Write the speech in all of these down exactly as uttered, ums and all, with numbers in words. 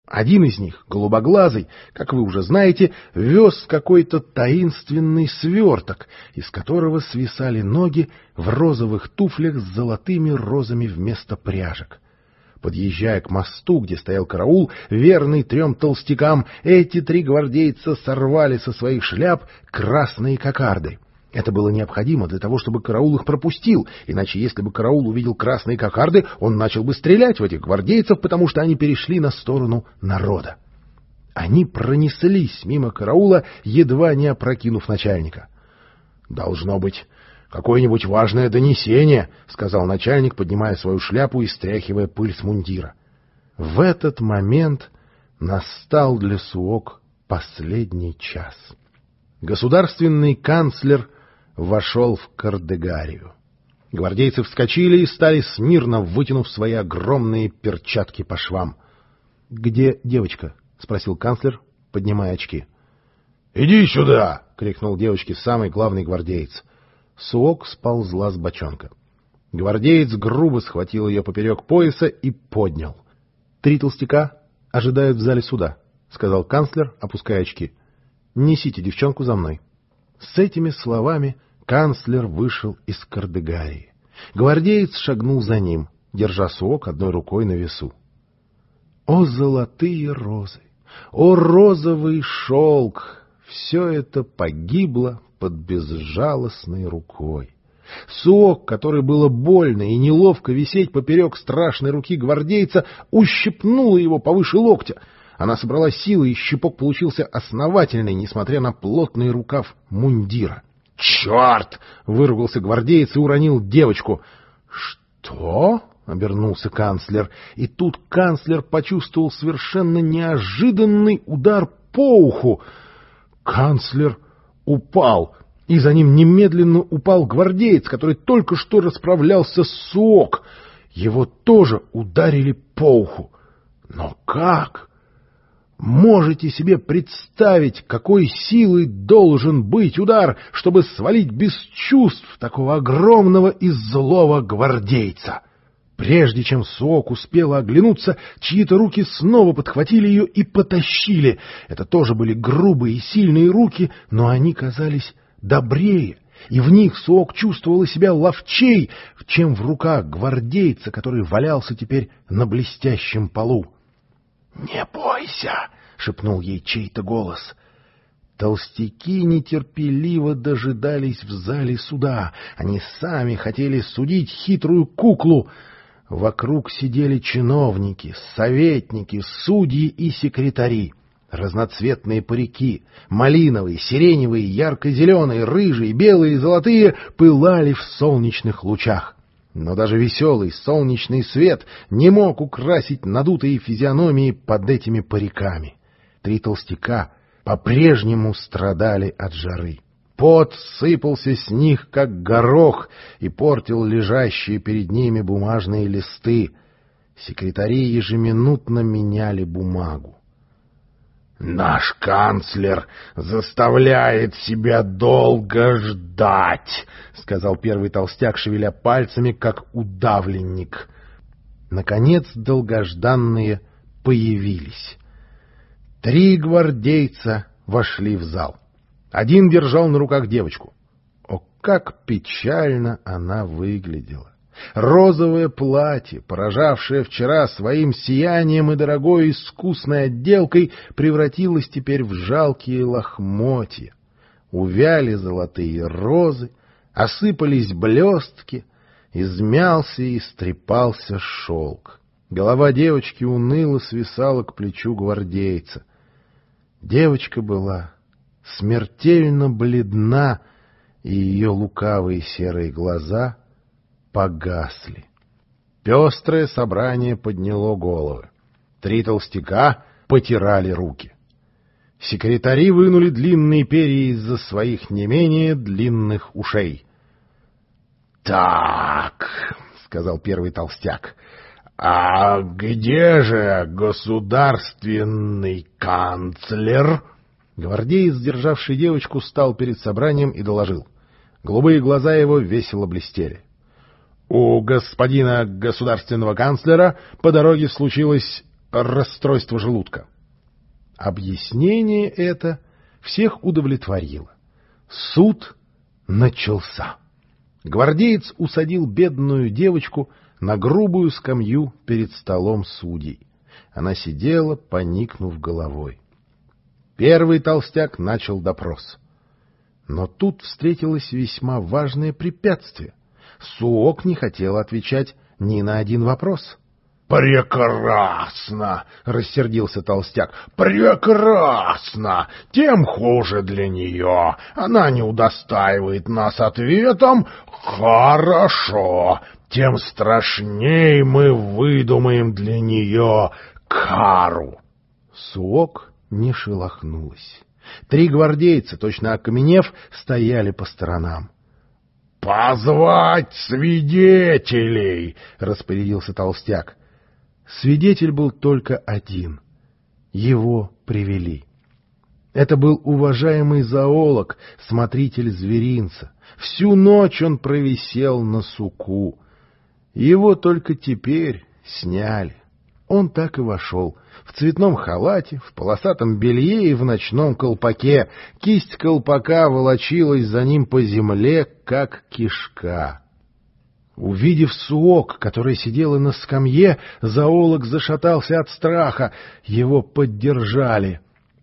Один из них, голубоглазый, как вы уже знаете, вез какой-то таинственный сверток, из которого свисали ноги в розовых туфлях с золотыми розами вместо пряжек. Подъезжая к мосту, где стоял караул, верный трем толстякам, эти три гвардейца сорвали со своих шляп красные кокарды. Это было необходимо для того, чтобы караул их пропустил, иначе если бы караул увидел красные кокарды, он начал бы стрелять в этих гвардейцев, потому что они перешли на сторону народа. Они пронеслись мимо караула, едва не опрокинув начальника. — Должно быть какое-нибудь важное донесение, — сказал начальник, поднимая свою шляпу и стряхивая пыль с мундира. В этот момент настал для Суок последний час. Государственный канцлер вошел в Кардегарию. Гвардейцы вскочили и стали смирно, вытянув свои огромные перчатки по швам. — Где девочка? — спросил канцлер, поднимая очки. — Иди сюда! — крикнул девочке самый главный гвардеец. Суок сползла с бочонка. Гвардеец грубо схватил ее поперек пояса и поднял. — Три толстяка ожидают в зале суда, — сказал канцлер, опуская очки. — Несите девчонку за мной. С этими словами канцлер вышел из Кардегарии. Гвардеец шагнул за ним, держа Суок одной рукой на весу. О, золотые розы! О, розовый шелк! Все это погибло под безжалостной рукой. Суок, которой было больно и неловко висеть поперек страшной руки гвардейца, ущипнула его повыше локтя. Она собрала силы, и щипок получился основательный, несмотря на плотный рукав мундира. «Черт!» — выругался гвардеец и уронил девочку. «Что?» — обернулся канцлер. И тут канцлер почувствовал совершенно неожиданный удар по уху. Канцлер упал, и за ним немедленно упал гвардеец, который только что расправлялся с Суок. Его тоже ударили по уху. Но как? Можете себе представить, какой силой должен быть удар, чтобы свалить без чувств такого огромного и злого гвардейца? Прежде чем Суок успела оглянуться, чьи-то руки снова подхватили ее и потащили. Это тоже были грубые и сильные руки, но они казались добрее, и в них Суок чувствовала себя ловчей, чем в руках гвардейца, который валялся теперь на блестящем полу. «Не бойся!» — шепнул ей чей-то голос. Толстяки нетерпеливо дожидались в зале суда. Они сами хотели судить хитрую куклу. Вокруг сидели чиновники, советники, судьи и секретари. Разноцветные парики, малиновые, сиреневые, ярко-зеленые, рыжие, белые и золотые, пылали в солнечных лучах. Но даже веселый солнечный свет не мог украсить надутые физиономии под этими париками. Три толстяка по-прежнему страдали от жары. Пот сыпался с них, как горох, и портил лежащие перед ними бумажные листы. Секретари ежеминутно меняли бумагу. «Наш канцлер заставляет себя долго ждать», — сказал первый толстяк, шевеля пальцами, как удавленник. Наконец долгожданные появились. Три гвардейца вошли в зал. Один держал на руках девочку. О, как печально она выглядела! Розовое платье, поражавшее вчера своим сиянием и дорогой искусной отделкой, превратилось теперь в жалкие лохмотья. Увяли золотые розы, осыпались блестки, измялся и истрепался шелк. Голова девочки уныло свисала к плечу гвардейца. Девочка была смертельно бледна, и ее лукавые серые глаза погасли. Пестрое собрание подняло головы. Три толстяка потирали руки. Секретари вынули длинные перья из-за своих не менее длинных ушей. — Так, — сказал первый толстяк, — а где же государственный канцлер? Гвардеец, державший девочку, стал перед собранием и доложил. Голубые глаза его весело блестели. — У господина государственного канцлера по дороге случилось расстройство желудка. Объяснение это всех удовлетворило. Суд начался. Гвардеец усадил бедную девочку на грубую скамью перед столом судей. Она сидела, поникнув головой. Первый толстяк начал допрос. Но тут встретилось весьма важное препятствие. Суок не хотел отвечать ни на один вопрос. «Прекрасно!» — рассердился толстяк. «Прекрасно! Тем хуже для нее. Она не удостаивает нас ответом. Хорошо! Тем страшней мы выдумаем для нее кару!» Суок не шелохнулась. Три гвардейца, точно окаменев, стояли по сторонам. «Позвать свидетелей!» — распорядился толстяк. Свидетель был только один. Его привели. Это был уважаемый зоолог, смотритель зверинца. Всю ночь он провисел на суку. Его только теперь сняли. Он так и вошел. В цветном халате, в полосатом белье и в ночном колпаке. Кисть колпака волочилась за ним по земле, как кишка. Увидев Суок, которая сидела на скамье, зоолог зашатался от страха. Его поддержали. —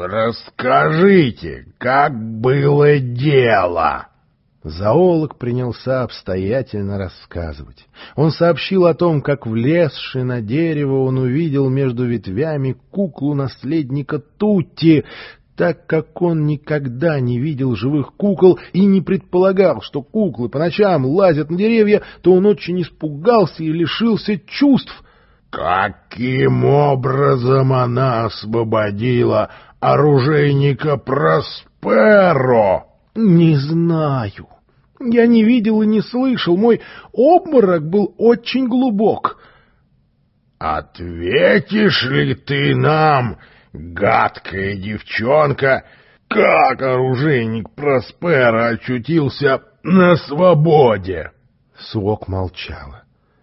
Расскажите, как было дело? Зоолог принялся обстоятельно рассказывать. Он сообщил о том, как, влезши на дерево, он увидел между ветвями куклу наследника Тутти. Так как он никогда не видел живых кукол и не предполагал, что куклы по ночам лазят на деревья, то он очень испугался и лишился чувств. Каким образом она освободила оружейника Просперо? Не знаю. Я не видел и не слышал. Мой обморок был очень глубок. Ответишь ли ты нам, гадкая девчонка, как оружейник Просперо очутился на свободе? Суок молчала.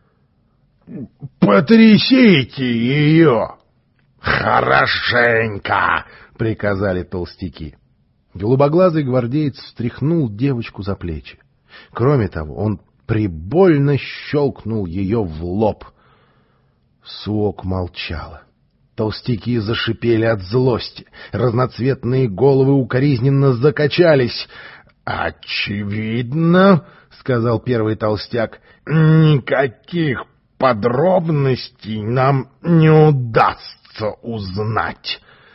— Потрясите ее! — Хорошенько! — приказали толстяки. Голубоглазый гвардеец встряхнул девочку за плечи. Кроме того, он прибольно щелкнул ее в лоб. Суок молчала. Толстяки зашипели от злости. Разноцветные головы укоризненно закачались. — Очевидно, — сказал первый толстяк, — никаких подробностей нам не удастся узнать.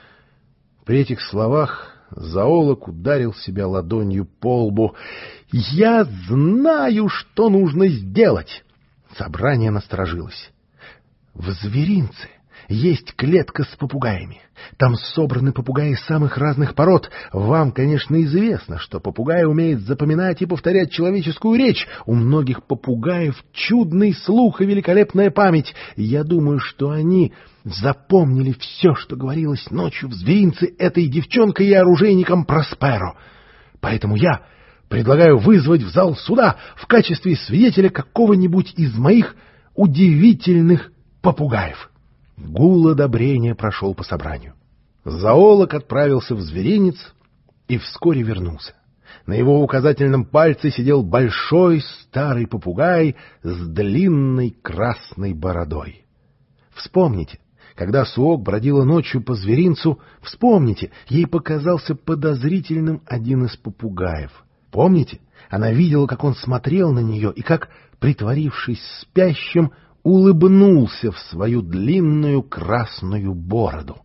При этих словах зоолог ударил себя ладонью по лбу. — Я знаю, что нужно сделать! Собрание насторожилось. В зверинце есть клетка с попугаями. Там собраны попугаи самых разных пород. Вам, конечно, известно, что попугай умеет запоминать и повторять человеческую речь. У многих попугаев чудный слух и великолепная память. Я думаю, что они запомнили все, что говорилось ночью в зверинце этой девчонкой и оружейником Просперо. Поэтому я предлагаю вызвать в зал суда в качестве свидетеля какого-нибудь из моих удивительных попугаев. Гул одобрения прошел по собранию. Зоолог отправился в зверинец и вскоре вернулся. На его указательном пальце сидел большой старый попугай с длинной красной бородой. Вспомните, когда Суок бродила ночью по зверинцу, вспомните, ей показался подозрительным один из попугаев. Помните, она видела, как он смотрел на нее и как, притворившись спящим, улыбнулся в свою длинную красную бороду.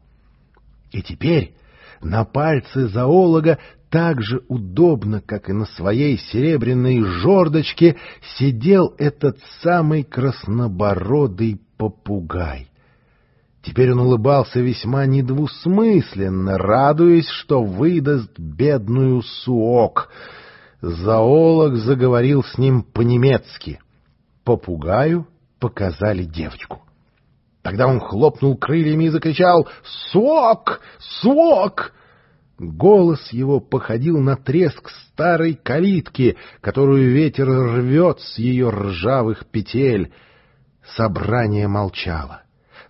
И теперь на пальце зоолога так же удобно, как и на своей серебряной жердочке, сидел этот самый краснобородый попугай. Теперь он улыбался весьма недвусмысленно, радуясь, что выдаст бедную Суок. Зоолог заговорил с ним по-немецки. Попугаю показали девочку. Тогда он хлопнул крыльями и закричал: «Суок! Суок!» Голос его походил на треск старой калитки, которую ветер рвет с ее ржавых петель. Собрание молчало.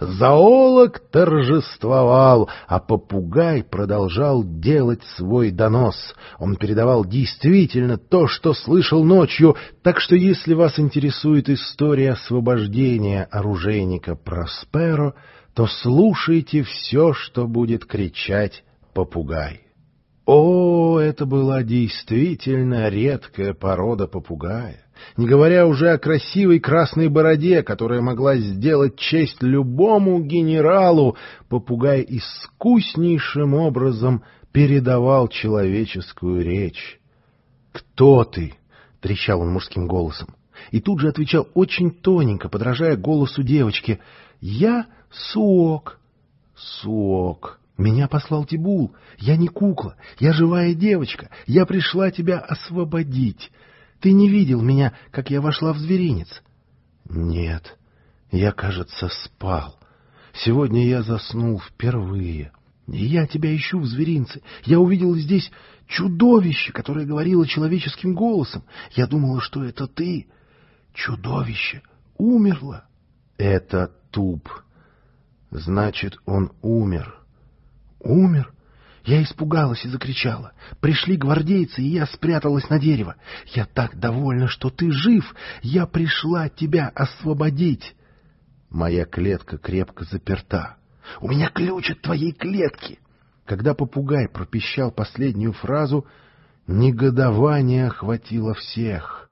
Зоолог торжествовал, а попугай продолжал делать свой донос. Он передавал действительно то, что слышал ночью, так что если вас интересует история освобождения оружейника Просперо, то слушайте все, что будет кричать попугай. О, это была действительно редкая порода попугая, не говоря уже о красивой красной бороде, которая могла сделать честь любому генералу. Попугай искуснейшим образом передавал человеческую речь. «Кто ты?» — трещал он мужским голосом. И тут же отвечал очень тоненько, подражая голосу девочки. «Я Суок». «Суок. Меня послал Тибул. Я не кукла, я живая девочка. Я пришла тебя освободить. Ты не видел меня, как я вошла в зверинец?» «Нет, я, кажется, спал. Сегодня я заснул впервые. И я тебя ищу в зверинце. Я увидел здесь чудовище, которое говорило человеческим голосом. Я думала, что это ты. Чудовище умерло». «Это Туб. Значит, он умер». «Умер?» Я испугалась и закричала. Пришли гвардейцы, и я спряталась на дерево. Я так довольна, что ты жив. Я пришла тебя освободить. Моя клетка крепко заперта. У меня ключ от твоей клетки. Когда попугай пропищал последнюю фразу, негодование охватило всех.